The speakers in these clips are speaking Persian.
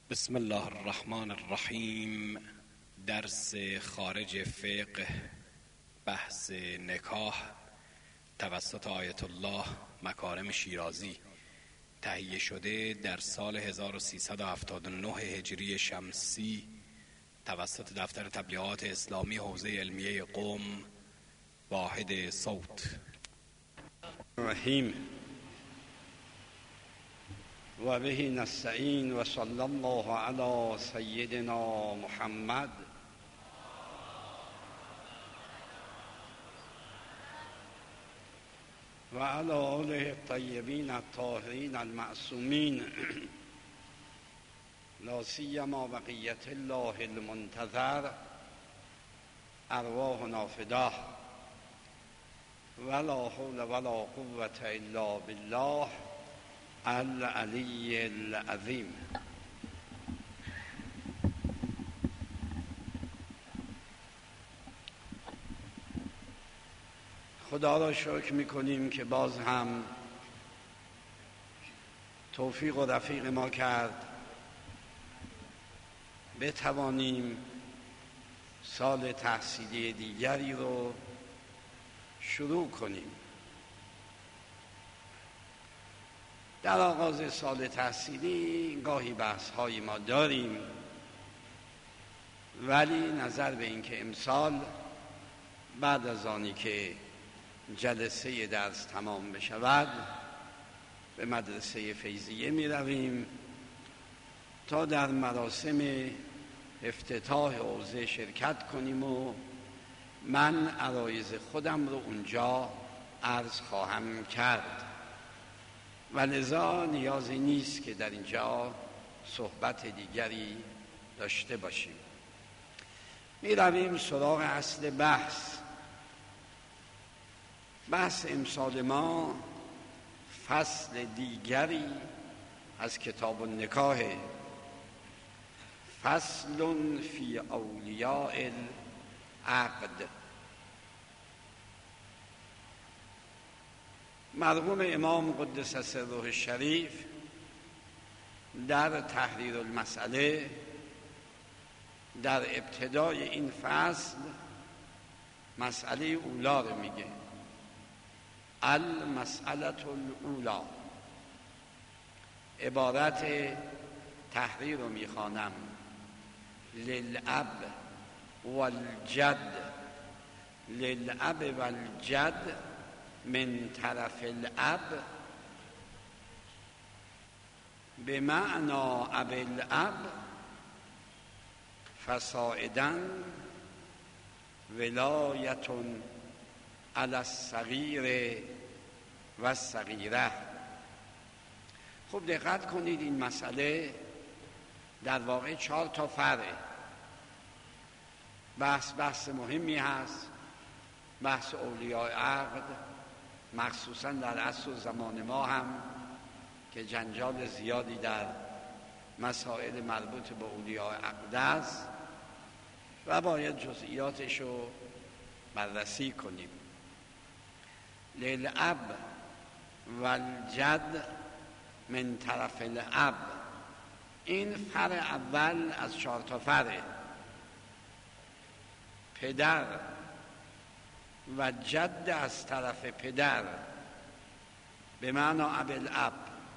بسم الله الرحمن الرحیم. درس خارج فقه، بحث نکاح توسط آیت الله مکارم شیرازی، تهیه شده در سال 1379 هجری شمسی توسط دفتر تبلیغات اسلامی حوزه علمیه قم، واحد صوت. رحیم و به نستعین و صلی الله علی سیدنا محمد و علی آله الطیبین الطاهرین المعصومین، لا سیما بقیت الله المنتظر، ارواحنا فداه، ولا حول ولا قوة الا بالله العلی العظیم. خدا را شکر میکنیم که باز هم توفیق و رفیق ما کرد بتوانیم سال تحصیلی دیگری رو شروع کنیم. در آغاز سال تحصیلی گاهی بحث های ما داریم، ولی نظر به این که امسال بعد از آنی که جلسه درس تمام بشود به مدرسه فیضیه می رویم تا در مراسم افتتاح حوزه شرکت کنیم و من عرایض خودم رو اونجا عرض خواهم کرد و لذا نیازی نیست که در اینجا صحبت دیگری داشته باشیم. می رویم سراغ اصل بحث امسال ما فصل دیگری از کتاب النکاح، فصل فی اولیاء العقد. مرحوم امام قدس سره الشریف در تحریر المسأله در ابتدای این فصل مسئله اولا رو میگه، المسئله الاولا. عبارت تحریر رو میخوانم: للاب والجد، للاب والجد من طرف الاب به معنی اب الاب فصاعدا ولایت علی الصغیر و الصغیره. خوب دقت کنید، این مسئله در واقع 4 تا فرعه. بحث مهمی هست، بحث اولیاء عقد، مخصوصا در عصر و زمان ما هم که جنجال زیادی در مسائل مربوط به اولیاء عقد است و باید جزئیاتش رو بررسی کنیم. للاب والجد من طرف الاب، این فرع اول از 4 تا فرع. پدر و جد از طرف پدر به معنی اب الاب،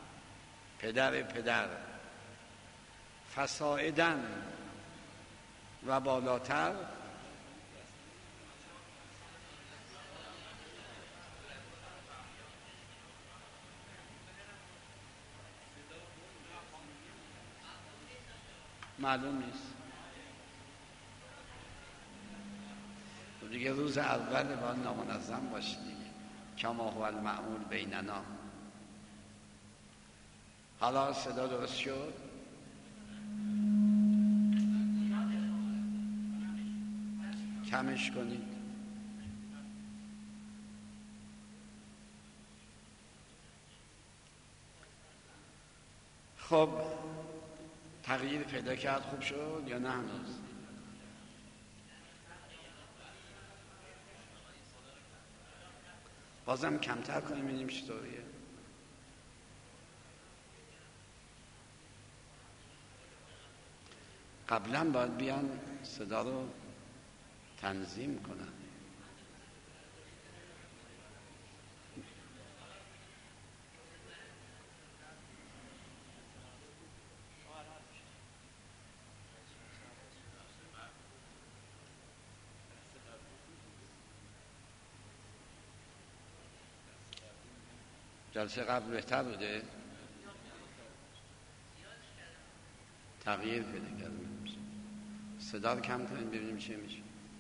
پدر. فصاعدن و بالاتر معلوم نیست دیگه، روز اول باید نامنظم باشی دیگه، کما هو المعمول بیننا. حالا صدا درست شد؟ کمش کنید. خب تغییر پیدا کرد، خوب شد یا نه هنوز؟ بازم کمتر کنیم ببینیم چطوریه. قبلا باید بیان صدا رو تنظیم کنن. جلسه قبل بهتر بوده؟ تغییر پیدا کرده. صدا رو کم کنیم ببینیم چه میشه.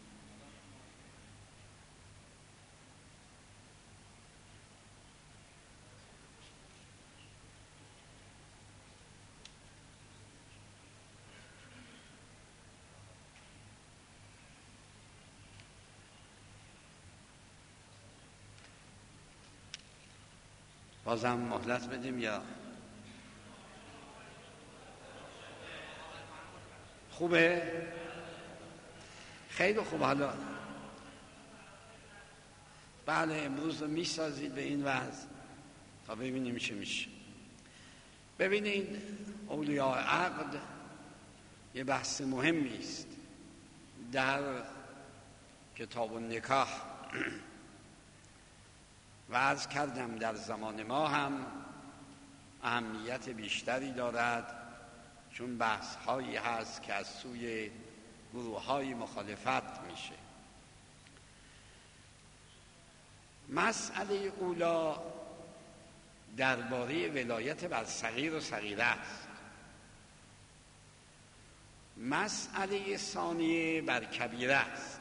بازم مهلت بدیم یا خوبه؟ خیلی خوب. حالا بله امروز رو میسازید به این وضع تا ببینیم چه میشه. ببینید اولیاء عقد یه بحث مهمی است در کتاب النکاح و عرض کردم در زمان ما هم اهمیت بیشتری دارد، چون بحث هایی هست که از سوی گروه های مخالفت میشه. مسئله اولا درباره ولایت بر صغیر و صغیره است. مسئله ثانیه بر کبیره است.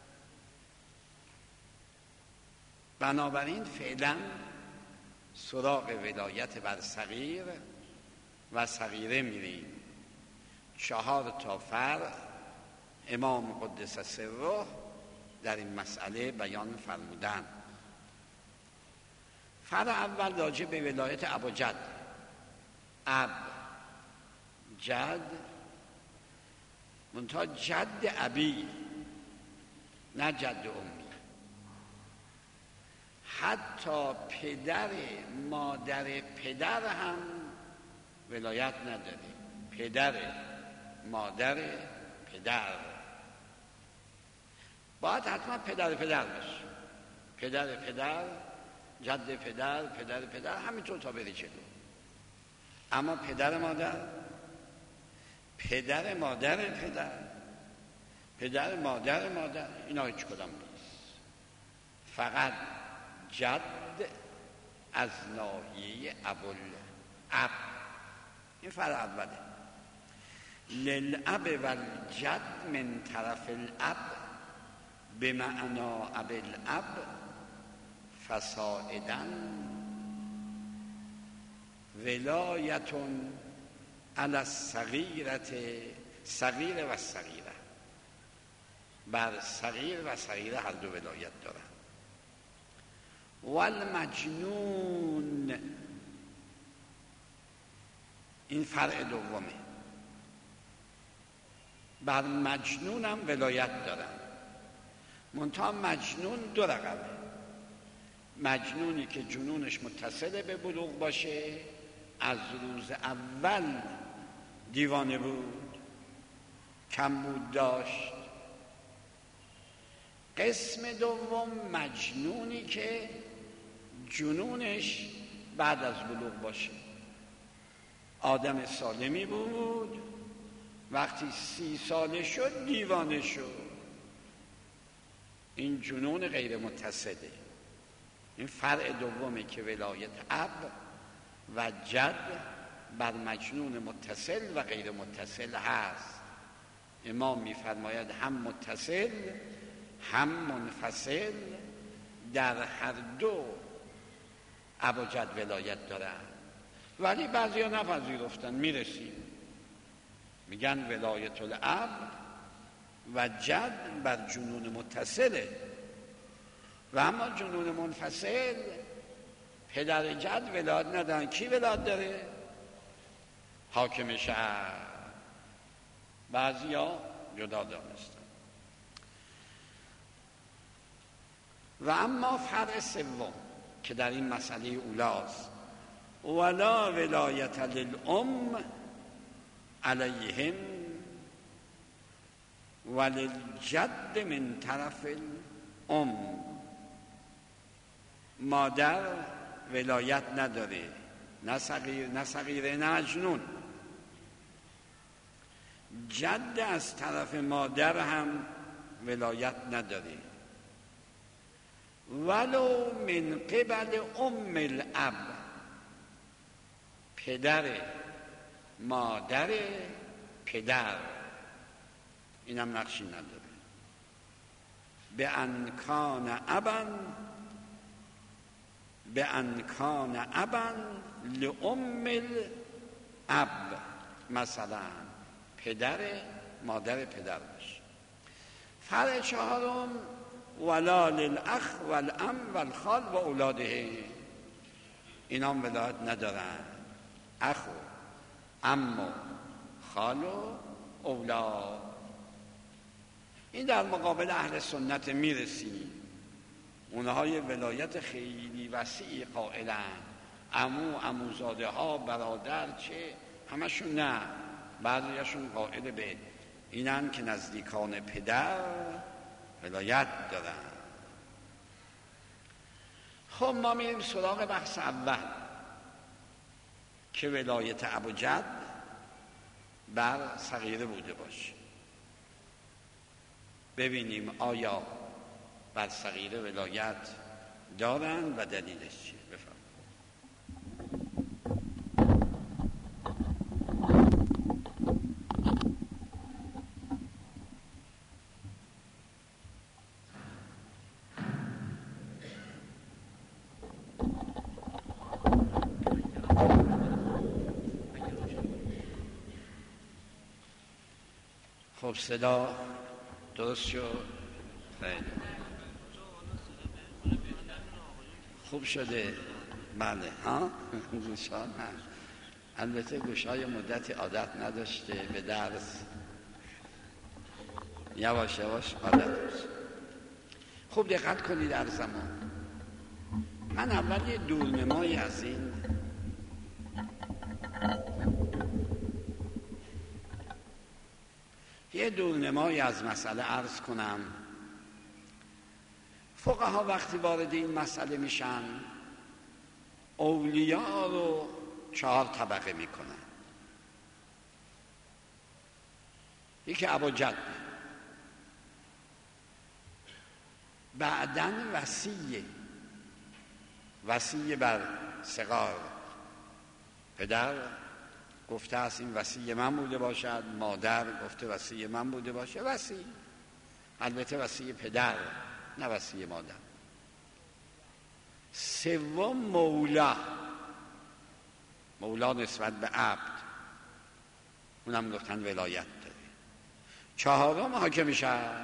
بنابراین فعلا سراغ ولایت بر صغیر و صغیره میریم. 4 تا فرع امام قدس سره در این مسئله بیان فرمودند. فرع اول راجع به ولایت اب و جد. اب جد منتها جد ابی نه جد امی. حتی پدر مادر پدر هم ولایت نداره. پدر مادر پدر باید حتما پدر باشه. پدر پدر، جد پدر، پدر پدر، همینطور تا بری جلو. اما پدر مادر، پدر مادر پدر، پدر مادر مادر، اینا هیچ کدام نیست. فقط جد از ناحیه ابوالاب. این فرع اوله. للاب و الجد من طرف الاب به معنا اب الاب فصاعدا ولایت علی الصغیرة صغیر و صغیره. بر صغیر و صغیره هر دو ولایت دارن. والمجنون، این فرع دومه، بر مجنون هم ولایت دارن. منتها مجنون 2 رقمه. مجنونی که جنونش متصل به بلوغ باشه، از روز اول دیوانه بود، کمبود داشت. قسم دوم مجنونی که جنونش بعد از بلوغ باشه. آدم سالمی بود، وقتی 30 ساله شد دیوانه شد. این جنون غیر متصله. این فرع دومه که ولایت اب و جد بر مجنون متصل و غیر متصل هست. امام می‌فرماید هم متصل هم منفصل در هر دو اب و جد ولایت دارن. ولی بعضیا نپذیرفتن. میرسیم میگن ولایت الاب و جد بر جنون متصله و اما جنون منفصل پدر جد ولایت ندارن. کی ولایت داره؟ حاکم شهر. بعضیا جدا دانستن. و اما فرع سوم که در این مسئله اولاست، ولا ولایت للام علیهم وللجد من طرف الام. مادر ولایت نداره، نه صغیره نه مجنون. جد از طرف مادر هم ولایت نداره. ولو من قبل ام الاب، پدر مادر پدر، اینم نقشی نداره. به انکان ابا لام الاب، مثلا پدر مادر پدر باشه. فرع چهارم ولا للاخ والام والخال و اولاده، اینا هم ولایت ندارن. اخ و ام و خال و اولاد. این در مقابل اهل سنت میرسیم. اونها یه ولایت خیلی وسیعی قائلن، عموزاده ها، برادر، چه همشون نه، بعضیشون قائل به اینن که نزدیکان پدر ولایت دارن. خب ما میریم سراغ بحث اول که ولایت ابوجد بر صغیره بوده باشه. ببینیم آیا بر صغیره ولایت دارن و دلیلش چیه. بفرمایید. خب صدا درست شد؟ خیلی خوب شده. بله ها گوشان هست. البته گوشای مدتی عادت نداشته به درس، یواش یواش عادت بشه. خوب دقت کنید در زمان. من اول یه دورنمایی از این از مسئله عرض کنم. فقها وقتی وارد این مسئله میشن اولیاء رو 4 طبقه میکنن. یکی ابوجد، بعداً وصی بر صغار، پدر گفته است این وصی من بوده باشد، مادر گفته وصی من بوده باشه، وصی، البته وصی پدر نه وصی مادر. سوم مولا نسبت به عبد، اونم گفتن ولایت داره. چهارم حاکم شهر،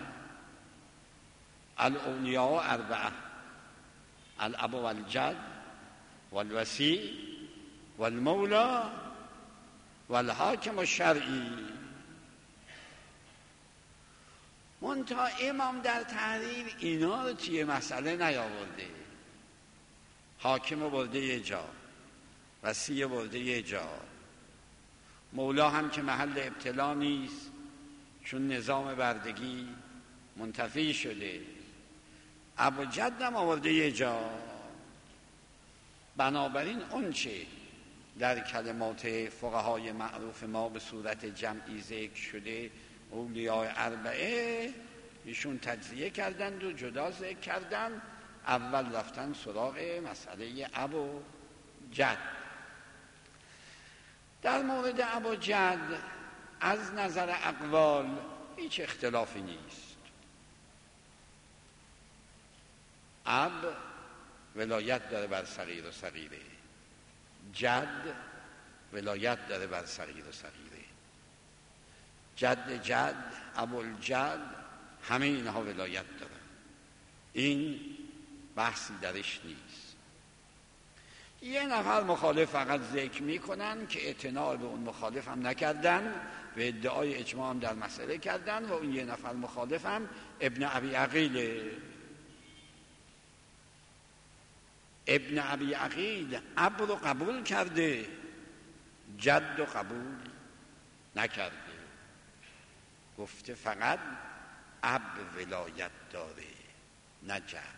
الاولیاء 4، الاب والجد والوصی والمولا والحاکم الشرعی. منتها امام در تحریر اینا رو توی مسئله نیاورده. حاکم برده یه جا، وصی برده یه جا، مولا هم که محل ابتلا نیست چون نظام بردگی منتفی شده. ابوجد هم آورده یه جا. بنابراین اون چه در کلمات فقهای معروف ما به صورت جمعی ذکر شده اولیاء 4، ایشون تجزیه کردند و جدا ذکر کردند. اول رفتن سراغ مسئله ابوجد. در مورد ابوجد از نظر اقوال هیچ اختلافی نیست. اب ولایت داره بر صغیر و صغیره، جد ولایت داره بر صغیر و صغیره، جد ابوالجد همه اینها ولایت دارن. این بحثی درش نیست. یه نفر مخالف فقط ذکر میکنن که اعتنا به اون مخالف هم نکردن و ادعای اجماع هم در مسئله کردن و اون یه نفر مخالف هم ابن ابی عقیله. ابن ابی عقیل اب رو قبول کرده، جد رو قبول نکرده. گفته فقط اب ولایت داره نه جد.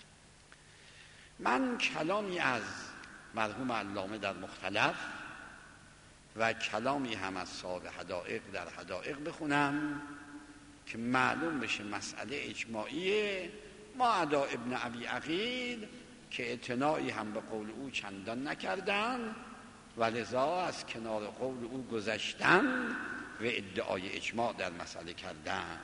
من کلامی از مرحوم علامه در مختلف و کلامی هم از صاحب حدائق در حدائق بخونم که معلوم بشه مسئله اجماعیه. ما عدا ابن ابی عقیل که اعتنایی هم به قول او چندان نکردن و لذا از کنار قول او گذشتن و ادعای اجماع در مسئله کردن.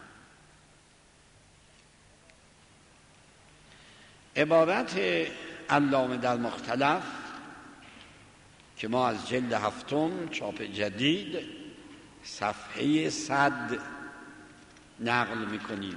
عبارت علامه در مختلف که ما از جلد 7 چاپ جدید صفحه 100 نقل میکنیم،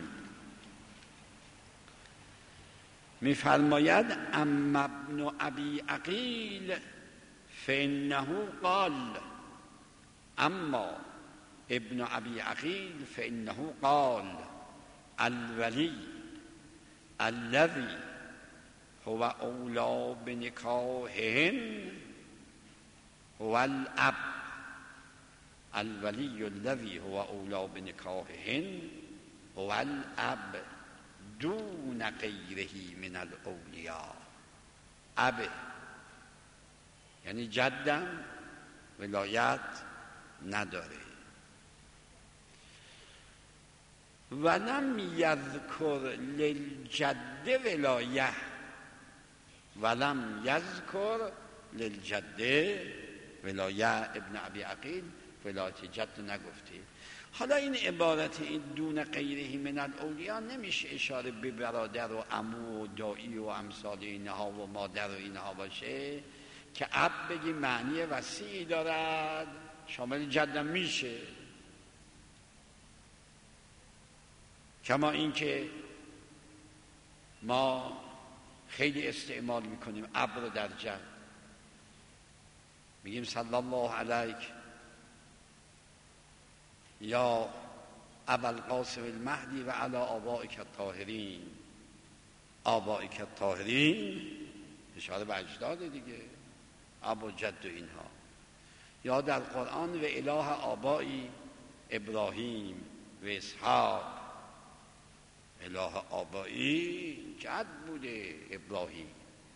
میفرماید اما ابن ابی عقیل فانه قال، اما ابن ابی عقیل فانه قال الولی الذي هو اولا بنکاحهن هو الاب، الولی الذی هو اولا بنکاحهن هو الاب دون غیره من الاولیاء. اب یعنی جدم ولایت نداره. ولم یذکر للجد ولایه، ولم یذکر للجد ولایه. ابن ابی عقیل ولایت جد نگفته. حالا این عبارت این دون غیره من الاولیاء نمیشه اشاره به برادر و عمو و دایی و امثال اینها و مادر و اینها باشه که اب بگی معنی وسیعی دارد، شامل جدم میشه. کما اینکه ما خیلی استعمال میکنیم اب رو در جد، میگیم صلی الله علیک یا ابا القاسم المهدی و علی آبائک الطاهرین. آبائک الطاهرین اشاره به اجداد دیگه، اب و جد و اینها. یا در قرآن و اله آبایی ابراهیم و اسحاق، اله آبایی جد بوده ابراهیم.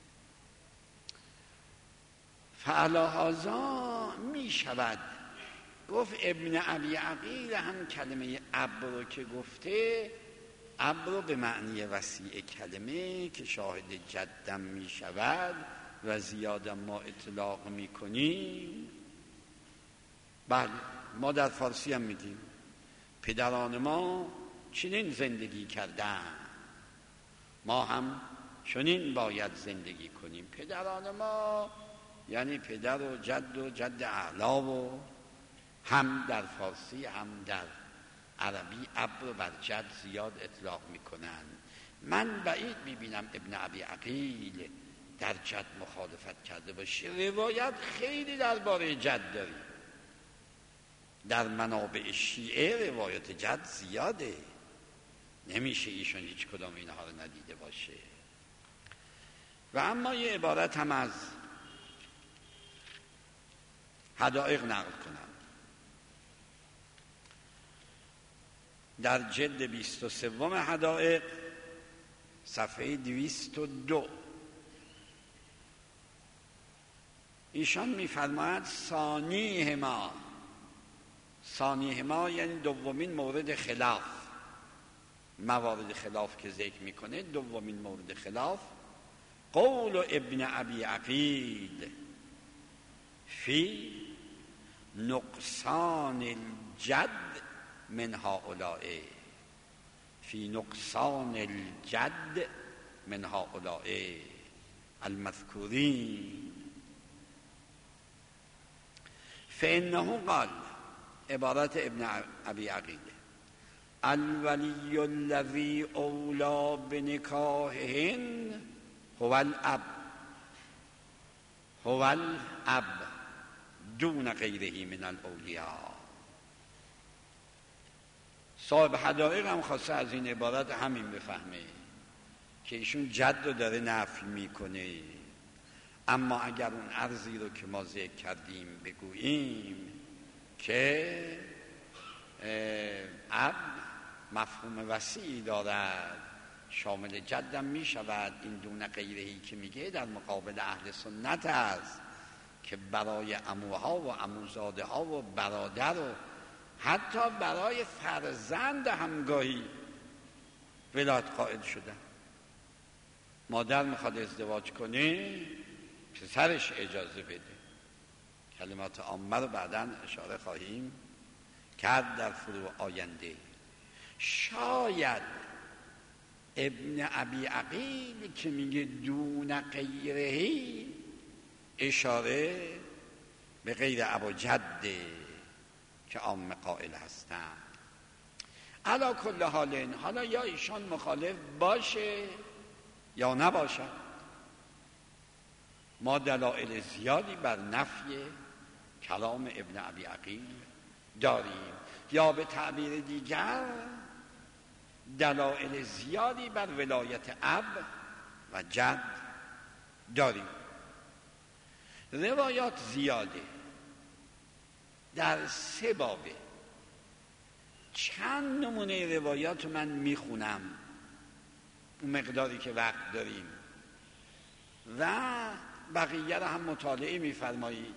فعلی هذا می شود گفت ابن ابی عقیل هم کلمه اب رو که گفته، اب رو به معنی وسیع کلمه که شاهد جدم می شود و زیادم ما اطلاق می کنیم. بله ما در فارسی هم میگیم پدران ما چنین زندگی کردن، ما هم چنین باید زندگی کنیم. پدران ما یعنی پدر و جد اعلا و هم در فارسی هم در عربی اب رو بر جد زیاد اطلاق میکنن. من بعید میبینم ابن ابی عقیل در جد مخالفت کرده باشه. روایت خیلی درباره جد داریم، در منابع شیعه روایت جد زیاده، نمیشه ایشون هیچ کدام اینها رو ندیده باشه. و اما یه عبارت هم از حدائق نقل کنم. در جلد 23 حدائق صفحه 202 ایشان میفرماید ثانیهما یعنی دومین مورد خلاف، موارد خلاف که ذکر میکنه دومین مورد خلاف قول ابن ابی عقیل فی نقصان الجد من هؤلاء، فی نقصان الجد من هؤلاء المذکورین. فانه قال، عبارت ابن ابی عقیل، الولی الذی اولا بنکاحهن هو الاب دون غیره من الاولیاء. صاحب حدائق هم خواسته از این عبارت همین بفهمه که ایشون جد رو داره نفی میکنه. اما اگر اون عرضی رو که ما ذکر کردیم بگوییم که اب مفهوم وسیعی دارد، شامل جدم می شود. این دون غیرهی که میگه در مقابل اهل سنت است که برای عموها و عموزاده ها و برادر و حتی برای فرزند همگاهی ولایت قائل شدن. مادر میخواد ازدواج کنه، پسرش اجازه بده. کلمات عامه رو بعداً اشاره خواهیم کرد در فروع آینده. شاید ابن ابی عقیل که میگه دون غیرهی اشاره به غیر ابوجده که عام قائل هستن. علی کل حال، حالا یا ایشان مخالف باشه یا نباشد، ما دلایل زیادی بر نفی کلام ابن ابی عقیل داریم، یا به تعبیر دیگر دلایل زیادی بر ولایت اب و جد داریم. روایات زیاده در 3 بابه. چند نمونه روایات من میخونم اون مقداری که وقت داریم و بقیه رو هم مطالعه میفرمایید.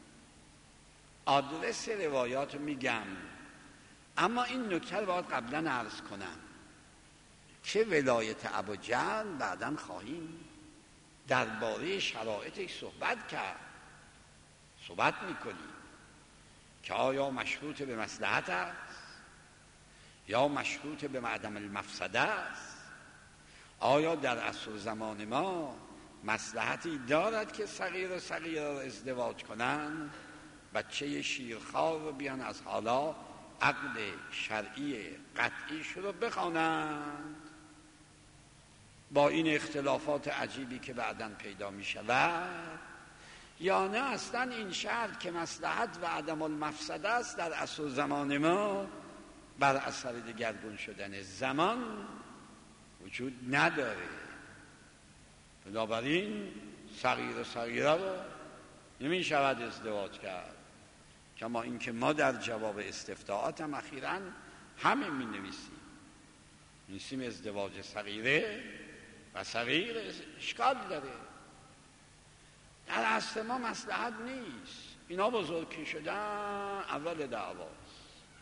آدرس روایات رو میگم، اما این نکته رو باید قبلا عرض کنم که ولایت ابوجهل بعداً خواهیم درباره شرایطش صحبت کرد. صحبت میکنیم که آیا مشروط به مصلحت است یا مشروط به عدم المفسده است؟ آیا در عصر زمان ما مصلحتی دارد که صغیر و صغیره را ازدواج کنند، بچه شیرخوار رو بیان از حالا عقد شرعی قطعیش رو بخوانند با این اختلافات عجیبی که بعداً پیدا می شود، یا نه اصلا این شرط که مصلحت و عدم المفسده است در عصر زمان ما بر اثر دگرگون شدن زمان وجود نداره. بنابراین صغیر و صغیره رو نمی شود ازدواج کرد. کما اینکه ما در جواب استفتاءات هم اخیراً همه می نویسیم ازدواج صغیره و صغیر اشکال داره، در عصر ما مصلحت نیست. اینا بزرگی شدن اول دعواست.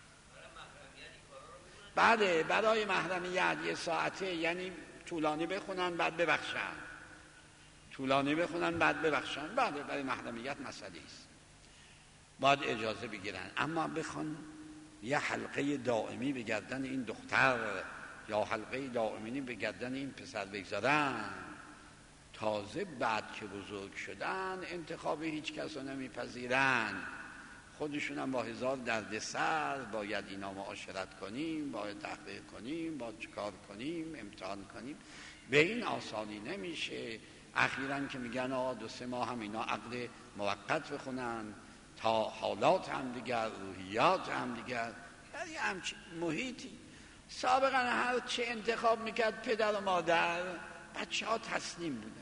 بله، برای محرمیت 1 ساعته، یعنی طولانی بخونن بعد ببخشن، طولانی بخونن بعد ببخشن. بله، برای محرمیت مسئله است، باید اجازه بگیرن. اما بخوان یه حلقه دائمی به گردن این دختر یا حلقه دائمی به گردن این پسر بگذارن، تازه بعد که بزرگ شدن انتخاب هیچ کس رو نمیپذیرن، خودشون هم با 1000 دردسر باید اینا معاشرت کنیم، باید تحقیق کنیم، باید چکار کنیم، امتحان کنیم. به این آسانی نمیشه. اخیراً که میگن 2-3 ماه هم اینا عقد موقت بخونن تا حالات هم دیگر، روحیات هم دیگر، یعنی همچین محیطی. سابقا هر چه انتخاب میکرد پدر و مادر، بچه ها تسلیم بودن،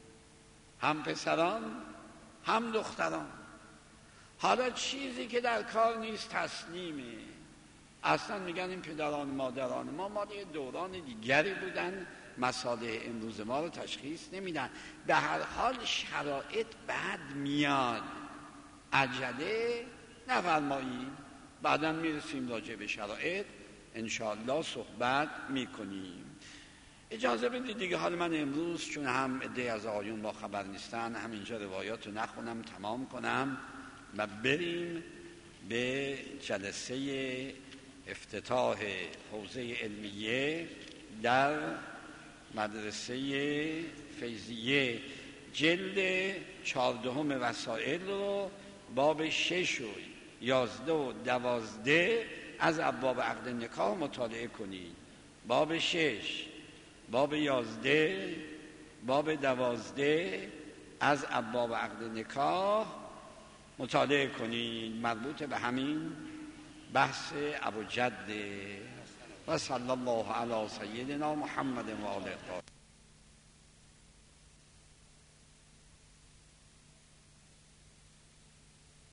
هم پسران هم دختران. حالا چیزی که در کار نیست تسلیمه. اصلا میگن این پدران مادران ما مال یه دوران دیگری بودن، مصالح امروز ما رو تشخیص نمیدن. به هر حال شرایط بعد میاد، عجله نفرمایید، بعدا میرسیم راجع به شرایط انشاءالله صحبت میکنیم. اجازه بدید دیگه، حال من امروز چون هم عده از آقایون با خبر نیستن، همینجا روایات رو نخونم، تمام کنم و بریم به جلسه افتتاح حوزه علمیه در مدرسه فیضیه. جلد 14 وسائل رو باب 6 و 11 و 12 از ابواب عقد نکاح مطالعه کنید. باب 6، باب 11، باب 12 از ابواب عقد نکاح مطالعه کنید، مربوط به همین بحث ابوجد. و صلی الله علی سیدنا محمد و آله.